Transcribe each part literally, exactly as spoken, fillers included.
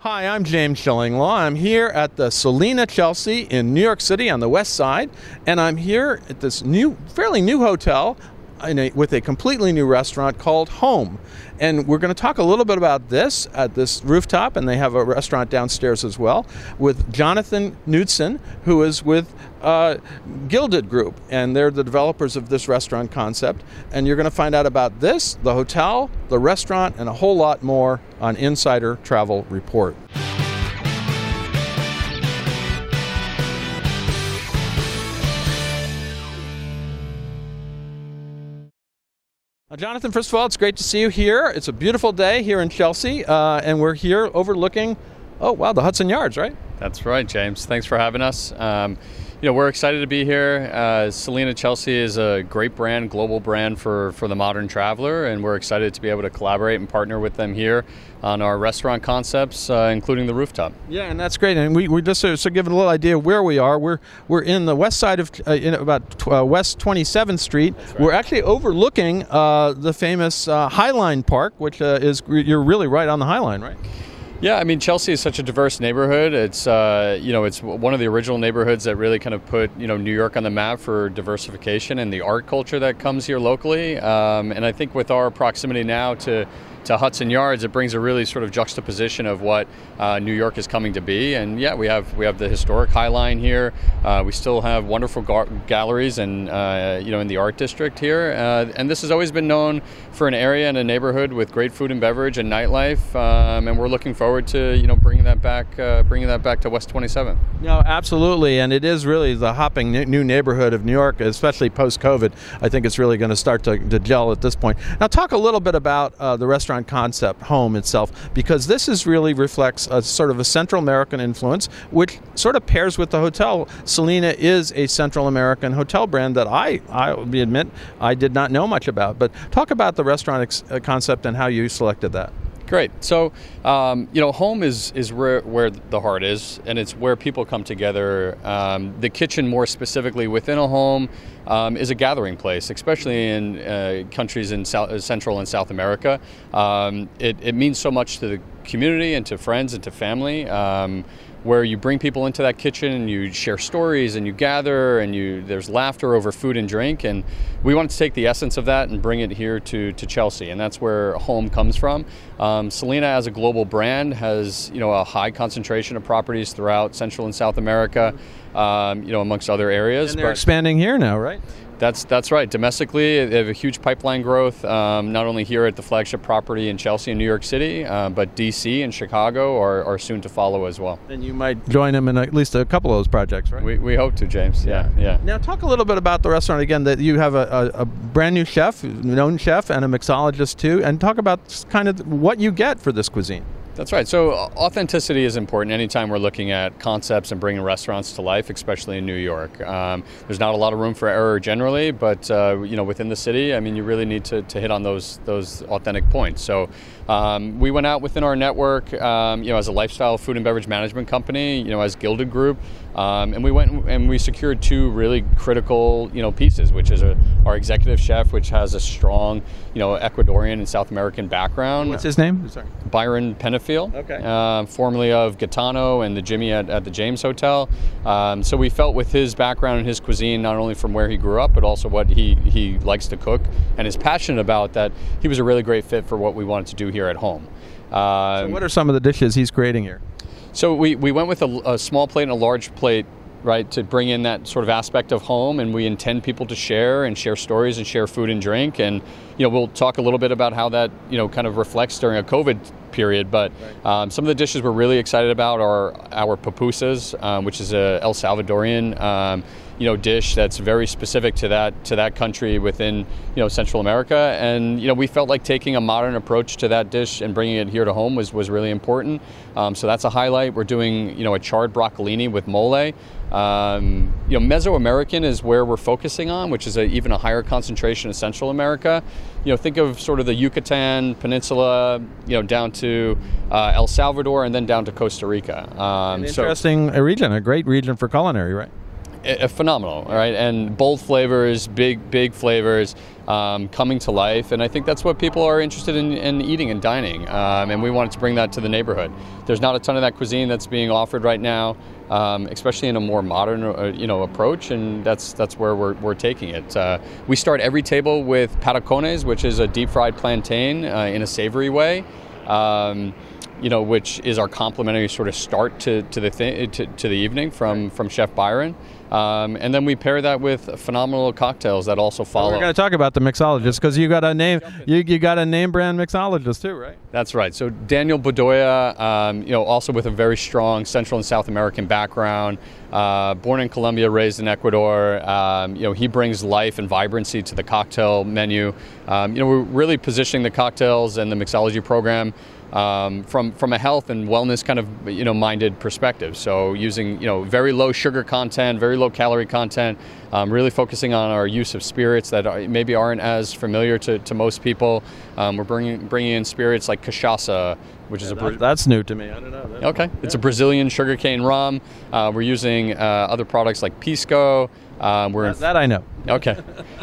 Hi, I'm James Shillinglaw. I'm here at the Selina Chelsea in New York City on the west side, and I'm here at this new, fairly new hotel in a, with a completely new restaurant called Home. And we're going to talk a little bit about this at this rooftop, and they have a restaurant downstairs as well, with Jonathan Knudsen, who is with uh, Gilded Group, and they're the developers of this restaurant concept. And you're going to find out about this, the hotel, the restaurant, and a whole lot more on Insider Travel Report. Uh, Jonathan, first of all, it's great to see you here. It's a beautiful day here in Chelsea, uh, and we're here overlooking, oh, wow, the Hudson Yards, right? That's right, James. Thanks for having us. Um, you know, we're excited to be here. Uh, Selina Chelsea is a great brand, global brand for, for the modern traveler, and we're excited to be able to collaborate and partner with them here on our restaurant concepts, uh, including the rooftop. Yeah, and that's great. And we, we just uh, so give a little idea of where we are. We're we're in the west side of uh, in about uh, West twenty-seventh Street. Right. We're actually overlooking uh, the famous uh, Highline Park, which uh, is you're really right on the Highline, right? Yeah, I mean, Chelsea is such a diverse neighborhood. It's, uh, you know, it's one of the original neighborhoods that really kind of put, you know, New York on the map for diversification and the art culture that comes here locally. Um, and I think with our proximity now to to Hudson Yards, it brings a really sort of juxtaposition of what uh, New York is coming to be. And yeah, we have we have the historic High Line here. Uh, we still have wonderful gar- galleries and uh, you know in the art district here. Uh, and this has always been known for an area and a neighborhood with great food and beverage and nightlife. Um, and we're looking forward to you know bringing that back, uh, bringing that back to West twenty-seventh. No, absolutely, and it is really the hopping new neighborhood of New York, especially post-COVID. I think it's really going to start to, to gel at this point. Now, talk a little bit about uh, the restaurant concept, Home itself, because this is really reflects a sort of a Central American influence, which sort of pairs with the hotel. Selina is a Central American hotel brand that I, I will admit, I did not know much about. But talk about the restaurant ex- concept and how you selected that. Great. So, um, you know, Home is is where, where the heart is, and it's where people come together. Um, the kitchen, more specifically within a home, um, is a gathering place, especially in uh, countries in South, Central and South America. Um, it, it means so much to the community and to friends and to family. Um, where you bring people into that kitchen and you share stories and you gather and you there's laughter over food and drink, and we wanted to take the essence of that and bring it here to, to Chelsea, and that's where Home comes from. Um, Selina, as a global brand, has you know a high concentration of properties throughout Central and South America, um, you know amongst other areas. And they're but expanding here now, right? That's that's right. Domestically, they have a huge pipeline growth, um, not only here at the flagship property in Chelsea and New York City, uh, but D C and Chicago are, are soon to follow as well. And you might join them in at least a couple of those projects, right? We we hope to, James. Yeah, yeah. Now, talk a little bit about the restaurant again. That you have a, a, a brand new chef, known chef, and a mixologist too, and talk about kind of what you get for this cuisine. That's right. So authenticity is important anytime we're looking at concepts and bringing restaurants to life, especially in New York. Um, there's not a lot of room for error generally, but uh, you know, within the city, I mean, you really need to, to hit on those those authentic points. So um, we went out within our network, um, you know, as a lifestyle food and beverage management company, you know, as Gilded Group, um, and we went and we secured two really critical, you know, pieces, which is a, our executive chef, which has a strong, you know, Ecuadorian and South American background. What's his name? Sorry. Byron Penefiel, okay. uh, formerly of Gitano and the Jimmy at, at the James Hotel. Um, so we felt with his background and his cuisine, not only from where he grew up, but also what he, he likes to cook and is passionate about, that he was a really great fit for what we wanted to do here at Home. Um, so what are some of the dishes he's creating here? So we, we went with a, a small plate and a large plate, right, to bring in that sort of aspect of home, and we intend people to share and share stories and share food and drink. And you know, we'll talk a little bit about how that you know kind of reflects during a COVID period. But um, some of the dishes we're really excited about are our pupusas, um, which is a El Salvadorian um, you know dish that's very specific to that to that country within you know Central America. And you know we felt like taking a modern approach to that dish and bringing it here to home was was really important. Um, so that's a highlight. We're doing you know a charred broccolini with mole. Um, you know, Mesoamerican is where we're focusing on, which is a, even a higher concentration of Central America. You know, think of sort of the Yucatan Peninsula, you know, down to uh, El Salvador and then down to Costa Rica. Um, An interesting so, region, a great region for culinary, right? uh, phenomenal, right? And bold flavors, big, big flavors, um, coming to life. And I think that's what people are interested in, in eating and dining. Um, and we wanted to bring that to the neighborhood. There's not a ton of that cuisine that's being offered right now, um, especially in a more modern, uh, you know, approach. And that's that's where we're, we're taking it. Uh, we start every table with patacones, which is a deep fried plantain uh, in a savory way. Um, you know, which is our complimentary sort of start to, to the th- to, to the evening from, from Chef Byron. Um, and then we pair that with phenomenal cocktails that also follow. We're going to talk about the mixologist because you got a name you, you got a name brand mixologist too, right? That's right. So Daniel Bedoya, um, you know, also with a very strong Central and South American background, uh, born in Colombia, raised in Ecuador. Um, you know, he brings life and vibrancy to the cocktail menu. Um, you know, we're really positioning the cocktails and the mixology program Um, from from a health and wellness kind of you know minded perspective. So using you know very low sugar content, very low calorie content, um, really focusing on our use of spirits that are, maybe aren't as familiar to, to most people. Um, we're bringing bringing in spirits like cachaça, which yeah, is a that, that's new to me. I don't know. That's okay, yeah. It's a Brazilian sugarcane rum. Uh, we're using uh, other products like pisco. Um, we're that, that I know. Okay,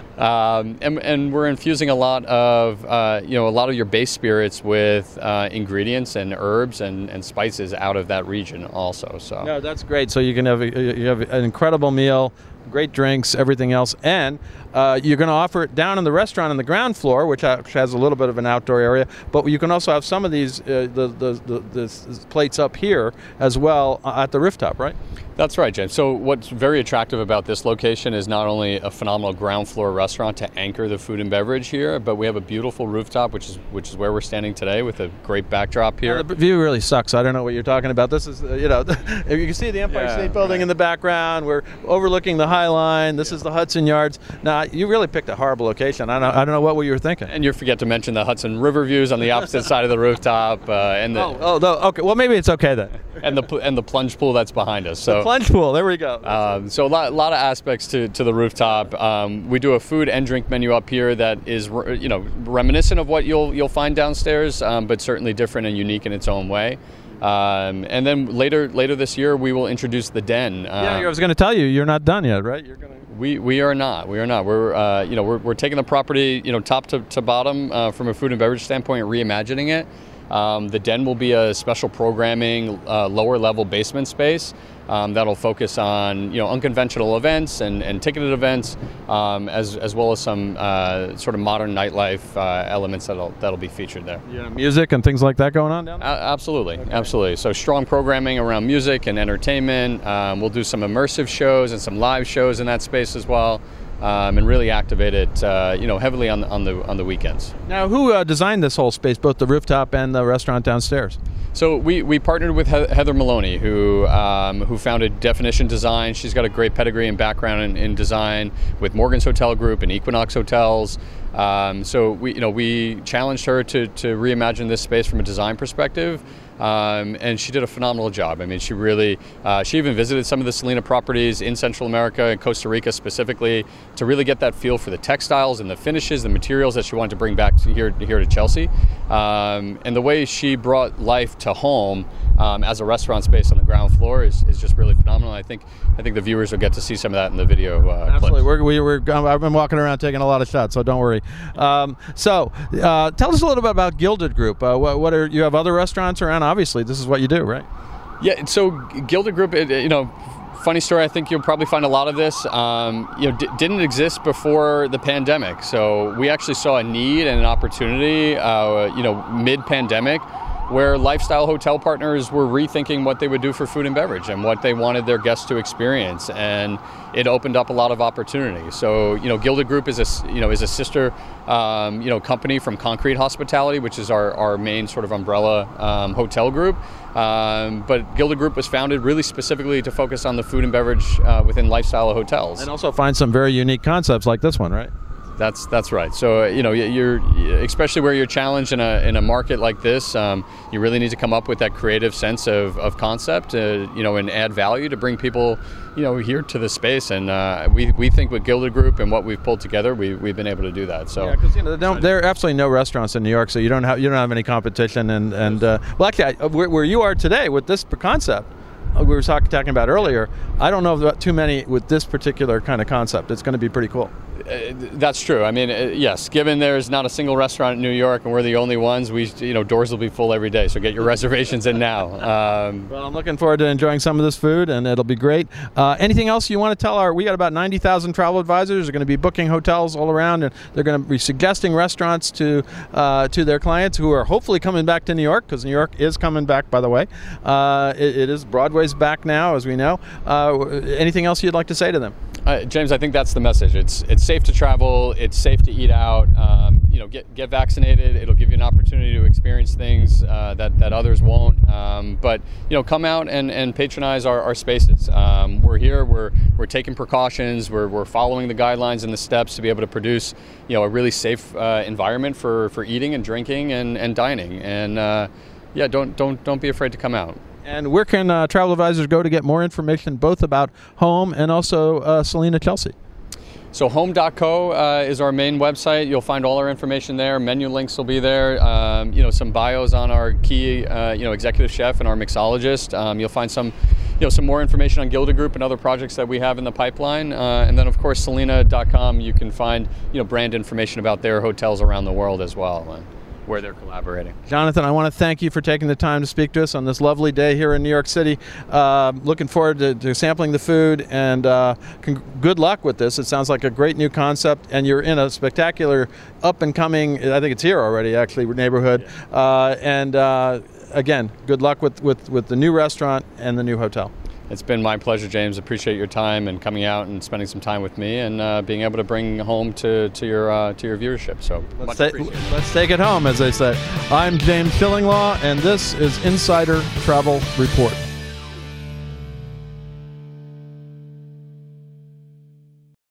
um, and, and we're infusing a lot of uh, you know a lot of your base spirits with uh, ingredients and herbs and, and spices out of that region also. So no, that's great. So you can have a, you have an incredible meal, great drinks, everything else, and uh, you're going to offer it down in the restaurant on the ground floor, which has a little bit of an outdoor area. But you can also have some of these uh, the, the, the the plates up here as well at the rooftop, right? That's right, James. So what's very attractive about this location is not only a phenomenal ground floor restaurant to anchor the food and beverage here, but we have a beautiful rooftop, which is which is where we're standing today with a great backdrop here. Yeah, the view really sucks. I don't know what you're talking about. This is, uh, you know, you can see the Empire yeah, State Building right. in the background. We're overlooking the High Line. This yeah. is the Hudson Yards. Now, you really picked a horrible location. I don't, I don't know what you were thinking. And you forget to mention the Hudson River views on the opposite side of the rooftop. Uh, and the, oh, oh, no, okay. Well, maybe it's okay then. And the and the plunge pool that's behind us. So the plunge pool. There we go. Um, so a lot, lot of aspects to, to the rooftop. Um, we do a food and drink menu up here that is, you know, reminiscent of what you'll you'll find downstairs, um, but certainly different and unique in its own way. Um, and then later later this year, we will introduce the Den. Uh, yeah, I was going to tell you, you're not done yet, right? You're going to. We we are not. We are not. We're uh, you know we're we're taking the property you know top to, to bottom uh, from a food and beverage standpoint, and reimagining it. Um, the Den will be a special programming, uh, lower level basement space um, that'll focus on you know unconventional events and, and ticketed events, um, as as well as some uh, sort of modern nightlife uh, elements that'll that'll be featured there. Yeah, music and things like that going on down there? A- absolutely, okay. absolutely. So strong programming around music and entertainment. Um, we'll do some immersive shows and some live shows in that space as well. Um, and really activate it, uh, you know, heavily on the, on the on the weekends. Now, who uh, designed this whole space, both the rooftop and the restaurant downstairs? So we, we partnered with he- Heather Maloney, who um, who founded Definition Design. She's got a great pedigree and background in, in design with Morgan's Hotel Group and Equinox Hotels. Um, so we you know we challenged her to to reimagine this space from a design perspective. Um, and she did a phenomenal job. I mean, she really, uh, she even visited some of the Selena properties in Central America and Costa Rica specifically to really get that feel for the textiles and the finishes, the materials that she wanted to bring back to here, here to Chelsea. Um, and the way she brought life to home um, as a restaurant space on the ground floor is, is just really phenomenal. I think I think the viewers will get to see some of that in the video uh, Absolutely. clips. We're, we, we're, I've been walking around taking a lot of shots, so don't worry. Um, so uh, tell us a little bit about Gilded Group. Uh, what, what are you have other restaurants around? Obviously, this is what you do, right? Yeah, so Gilded Group, it, you know, funny story, I think you'll probably find a lot of this, um, you know, d- didn't exist before the pandemic. So we actually saw a need and an opportunity, uh, you know, mid-pandemic, where lifestyle hotel partners were rethinking what they would do for food and beverage and what they wanted their guests to experience, and it opened up a lot of opportunity. So, you know, Gilded Group is a you know is a sister um, you know company from Concrete Hospitality, which is our, our main sort of umbrella um, hotel group. Um, but Gilded Group was founded really specifically to focus on the food and beverage uh, within lifestyle hotels, and also find some very unique concepts like this one, right? That's that's right. So you know you're especially where you're challenged in a in a market like this, um, you really need to come up with that creative sense of, of concept, uh, you know, and add value to bring people, you know, here to the space. And uh, we we think with Gilded Group and what we've pulled together, we we've been able to do that. So yeah, because you know don't, there are absolutely no restaurants in New York, so you don't have you don't have any competition. And and uh, well, actually, I, where, where you are today with this concept. we were talk, talking about earlier, I don't know about too many with this particular kind of concept. It's going to be pretty cool. Uh, that's true. I mean, uh, yes, given there's not a single restaurant in New York and we're the only ones, we, you know, doors will be full every day. So get your reservations in now. Um, well, I'm looking forward to enjoying some of this food, and it'll be great. Uh, anything else you want to tell our, we got about ninety thousand travel advisors. They're going to be booking hotels all around, and they're going to be suggesting restaurants to uh, to their clients who are hopefully coming back to New York, because New York is coming back, by the way. Uh, it, it is, Broadway's back now, as we know. Uh, anything else you'd like to say to them? Uh, James, I think that's the message. It's it's safe to travel. It's safe to eat out. Um, you know, get get vaccinated. It'll give you an opportunity to experience things uh, that that others won't. Um, but you know, come out and, and patronize our, our spaces. Um, we're here. We're we're taking precautions. We're we're following the guidelines and the steps to be able to produce you know a really safe uh, environment for, for eating and drinking and, and dining. And uh, yeah, don't don't don't be afraid to come out. And where can uh, travel advisors go to get more information both about Home and also uh, Selina Chelsea? So home dot co uh, is our main website. You'll find all our information there. Menu links will be there. Um, you know, some bios on our key, uh, you know, executive chef and our mixologist. Um, you'll find some, you know, some more information on Gilda Group and other projects that we have in the pipeline. Uh, and then, of course, Selina dot com. You can find, you know, brand information about their hotels around the world as well, and where they're collaborating. Jonathan, I want to thank you for taking the time to speak to us on this lovely day here in New York City. Uh, looking forward to, to sampling the food, and uh, con- good luck with this. It sounds like a great new concept, and you're in a spectacular up-and-coming, I think it's here already, actually, neighborhood. Yeah. Uh, and uh, again, good luck with, with, with the new restaurant and the new hotel. It's been my pleasure, James. Appreciate your time and coming out and spending some time with me, and uh, being able to bring home to, to your uh, to your viewership. So let's, ta- let's take it home, as they say. I'm James Shillinglaw, and this is Insider Travel Report.